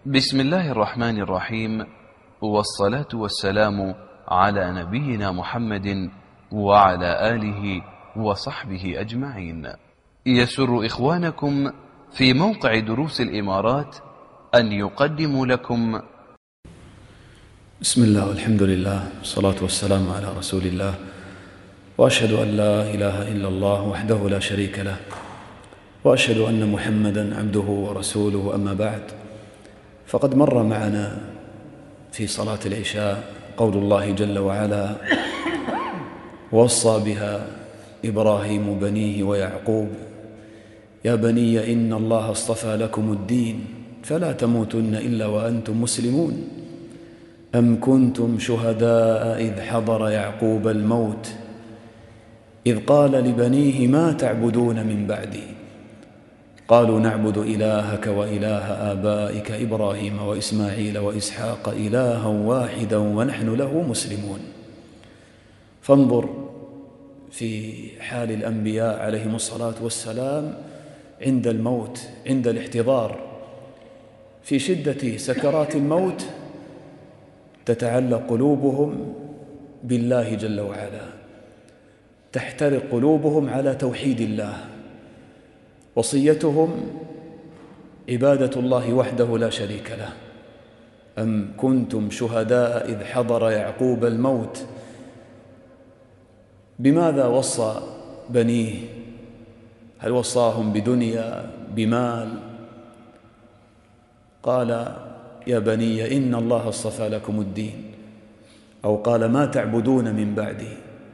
بسم الله الرحمن الرحيم، والصلاة والسلام على نبينا محمد وعلى آله وصحبه أجمعين. يسر إخوانكم في موقع دروس الإمارات أن يقدموا لكم بسم الله والحمد لله والصلاة والسلام على رسول الله، وأشهد أن لا إله إلا الله وحده لا شريك له، وأشهد أن محمدًا عبده ورسوله. أما بعد، فقد مر معنا في صلاة العشاء قول الله جل وعلا: ووصى بها إبراهيم بنيه ويعقوب يا بني إن الله اصطفى لكم الدين فلا تموتن إلا وأنتم مسلمون أم كنتم شهداء إذ حضر يعقوب الموت إذ قال لبنيه ما تعبدون من بعدي قالوا نعبد إلهك وإله آبائك إبراهيم وإسماعيل وإسحاق إلها واحدا ونحن له مسلمون. فانظر في حال الأنبياء عليهم الصلاة والسلام عند الموت، عند الاحتضار، في شدة سكرات الموت تتعلق قلوبهم بالله جل وعلا، تحترق قلوبهم على توحيد الله، وصيتهم عبادة الله وحده لا شريك له. أم كنتم شهداء إذ حضر يعقوب الموت. بماذا وصى بنيه؟ هل وصاهم بدنيا، بمال؟ قال يا بني إن الله اصطفى لكم الدين، أو قال ما تعبدون من بعدي.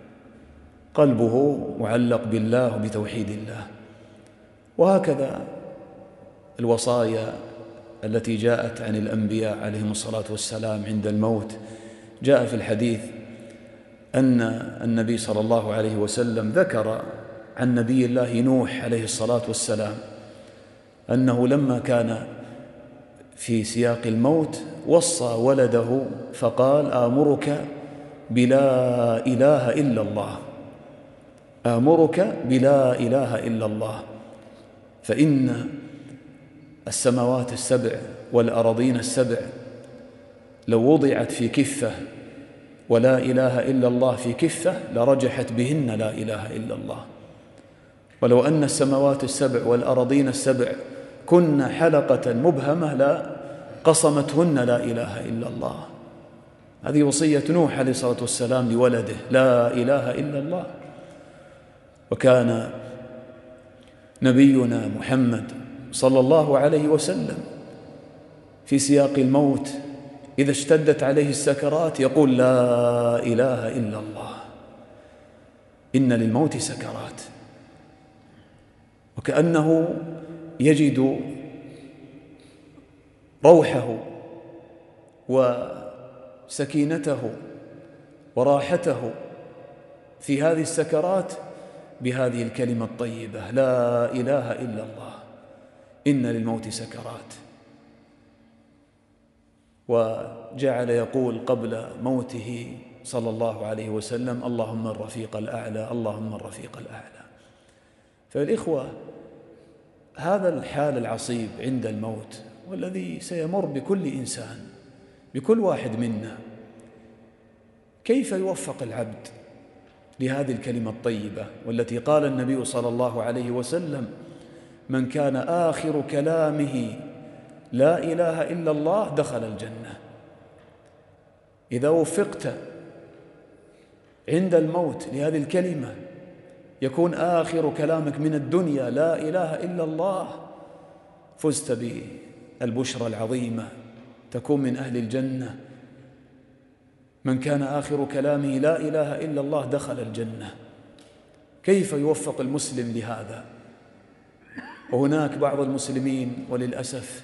قلبه معلق بالله وبتوحيد الله. وهكذا الوصايا التي جاءت عن الأنبياء عليهم الصلاة والسلام عند الموت. جاء في الحديث أن النبي صلى الله عليه وسلم ذكر عن نبي الله نوح عليه الصلاة والسلام أنه لما كان في سياق الموت وصى ولده فقال آمرك بلا إله إلا الله، آمرك بلا إله إلا الله، فإن السماوات السبع والأراضين السبع لو وضعت في كفة ولا إله إلا الله في كفة لرجحت بهن لا إله إلا الله، ولو أن السماوات السبع والأراضين السبع كن حلقة مبهمة لا قصمتهن لا إله إلا الله. هذه وصية نوح عليه الصلاة والسلام لولده، لا إله إلا الله. وكان نبينا محمد صلى الله عليه وسلم في سياق الموت إذا اشتدت عليه السكرات يقول لا إله إلا الله، إن للموت سكرات. وكأنه يجد روحه وسكينته وراحته في هذه السكرات بهذه الكلمة الطيبة لا إله إلا الله، إن للموت سكرات. وجعل يقول قبل موته صلى الله عليه وسلم اللهم الرفيق الأعلى، اللهم الرفيق الأعلى. فالإخوة، هذا الحال العصيب عند الموت والذي سيمر بكل إنسان، بكل واحد منا، كيف يوفق العبد لهذه الكلمة الطيبة والتي قال النبي صلى الله عليه وسلم من كان آخر كلامه لا إله إلا الله دخل الجنة. إذا وفقت عند الموت لهذه الكلمة يكون آخر كلامك من الدنيا لا إله إلا الله، فزت بالبشرى العظيمة، تكون من أهل الجنة. من كان آخر كلامه لا إله إلا الله دخل الجنة. كيف يوفق المسلم لهذا؟ وهناك بعض المسلمين وللأسف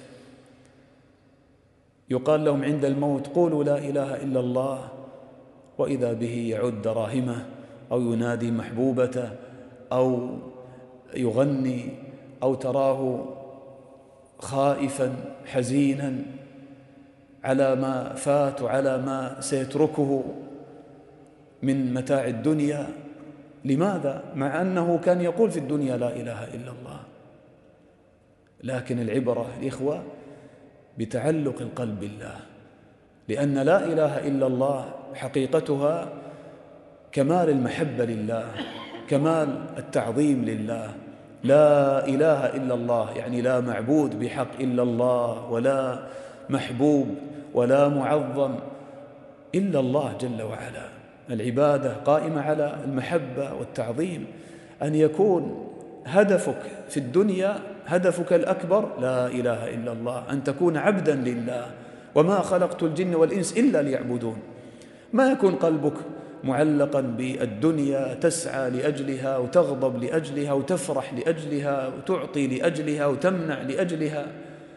يقال لهم عند الموت قولوا لا إله إلا الله، وإذا به يعد دراهمه أو ينادي محبوبته أو يغني أو تراه خائفا حزينا على ما فات وعلى ما سيتركه من متاع الدنيا. لماذا؟ مع أنه كان يقول في الدنيا لا إله إلا الله. لكن العبرة الإخوة بتعلق القلب بالله، لأن لا إله إلا الله حقيقتها كمال المحبة لله، كمال التعظيم لله. لا إله إلا الله يعني لا معبود بحق إلا الله، ولا محبوب ولا معظم إلا الله جل وعلا. العبادة قائمة على المحبة والتعظيم، أن يكون هدفك في الدنيا هدفك الأكبر لا إله إلا الله، أن تكون عبدا لله. وما خلقت الجن والإنس إلا ليعبدون. ما يكون قلبك معلقا بالدنيا تسعى لأجلها وتغضب لأجلها وتفرح لأجلها وتعطي لأجلها وتمنع لأجلها.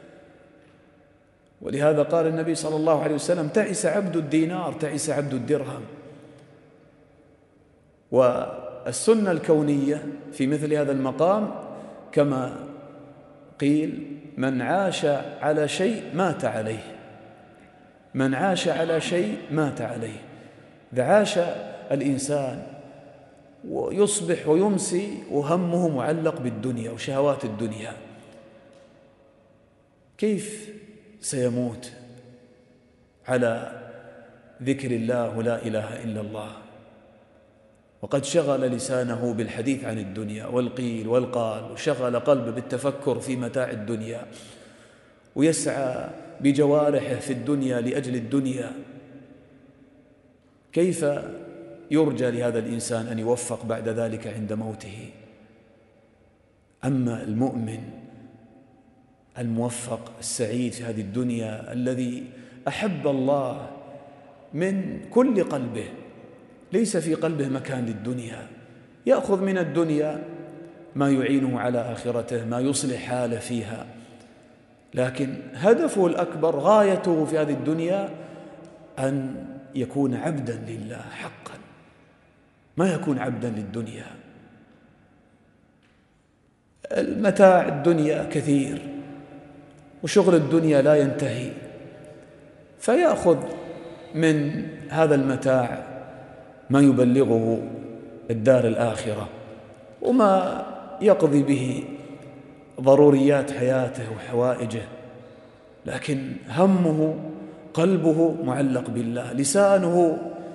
ولهذا قال النبي صلى الله عليه وسلم: تعس عبد الدينار، تعس عبد الدرهم. والسنة الكونية في مثل هذا المقام كما قيل: من عاش على شيء مات عليه، من عاش على شيء مات عليه. إذا عاش الإنسان ويصبح ويمسي وهمه معلق بالدنيا وشهوات الدنيا، كيف سيموت على ذكر الله ولا إله إلا الله، وقد شغل لسانه بالحديث عن الدنيا والقيل والقال، وشغل قلبه بالتفكر في متاع الدنيا، ويسعى بجوارحه في الدنيا لأجل الدنيا. كيف يرجى لهذا الإنسان أن يوفق بعد ذلك عند موته؟ أما المؤمن الموفق السعيد في هذه الدنيا الذي أحب الله من كل قلبه، ليس في قلبه مكان للدنيا، يأخذ من الدنيا ما يعينه على آخرته، ما يصلح حاله فيها، لكن هدفه الأكبر غايته في هذه الدنيا أن يكون عبدا لله حقا، ما يكون عبدا للدنيا. المتاع الدنيا كثير وشغل الدنيا لا ينتهي، فيأخذ من هذا المتاع ما يبلغه الدار الآخرة وما يقضي به ضروريات حياته وحوائجه، لكن همه قلبه معلق بالله، لسانه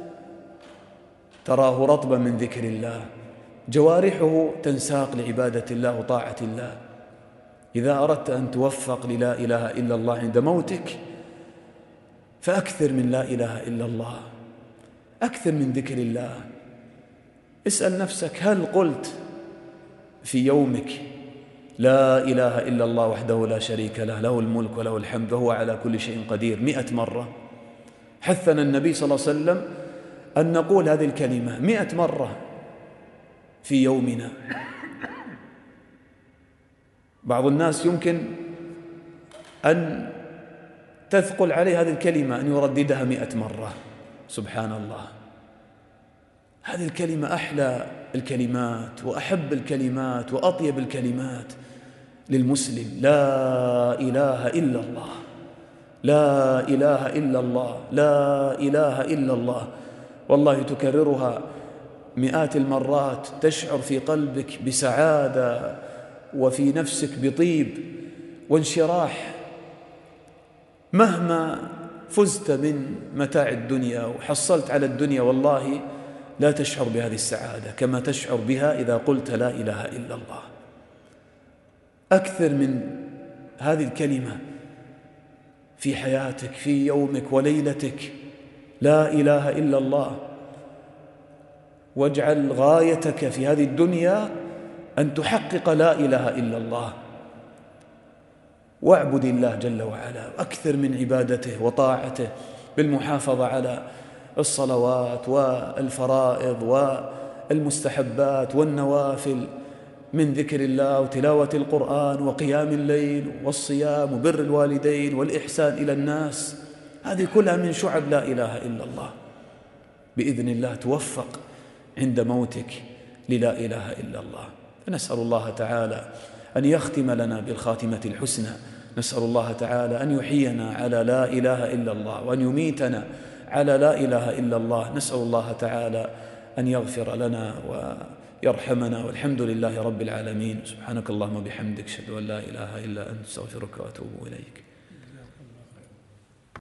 تراه رطبا من ذكر الله، جوارحه تنساق لعبادة الله وطاعة الله. إذا أردت أن توفق للا إله إلا الله عند موتك فأكثر من لا إله إلا الله، أكثر من ذكر الله. اسأل نفسك: هل قلت في يومك لا إله إلا الله وحده لا شريك له، له الملك وله الحمد وهو على كل شيء قدير 100 مرة؟ حثنا النبي صلى الله عليه وسلم أن نقول هذه الكلمة 100 مرة في يومنا. بعض الناس يمكن أن تثقل عليه هذه الكلمة أن يرددها 100 مرة. سبحان الله، هذه الكلمة أحلى الكلمات وأحب الكلمات وأطيب الكلمات للمسلم. لا إله إلا الله، لا إله إلا الله، لا إله إلا الله. والله تكررها مئات المرات تشعر في قلبك بسعادة وفي نفسك بطيب وانشراح. مهما فزت من متاع الدنيا وحصلت على الدنيا والله لا تشعر بهذه السعادة كما تشعر بها إذا قلت لا إله إلا الله. أكثر من هذه الكلمة في حياتك، في يومك وليلتك، لا إله إلا الله. واجعل غايتك في هذه الدنيا أن تحقق لا إله إلا الله، واعبد الله جل وعلا، أكثر من عبادته وطاعته بالمحافظة على الصلوات والفرائض والمستحبات والنوافل من ذكر الله وتلاوة القرآن وقيام الليل والصيام وبر الوالدين والإحسان إلى الناس. هذه كلها من شعب لا إله إلا الله. بإذن الله توفق عند موتك للا إله إلا الله. فنسأل الله تعالى أن يختم لنا بالخاتمة الحسنى، نسأل الله تعالى أن يحيينا على لا إله إلا الله وأن يميتنا على لا إله إلا الله. نسأل الله تعالى أن يغفر لنا ويرحمنا، والحمد لله رب العالمين. سبحانك اللهم وبحمدك، أشهد أن لا إله إلا أنت، أستغفرك وأتوب إليك.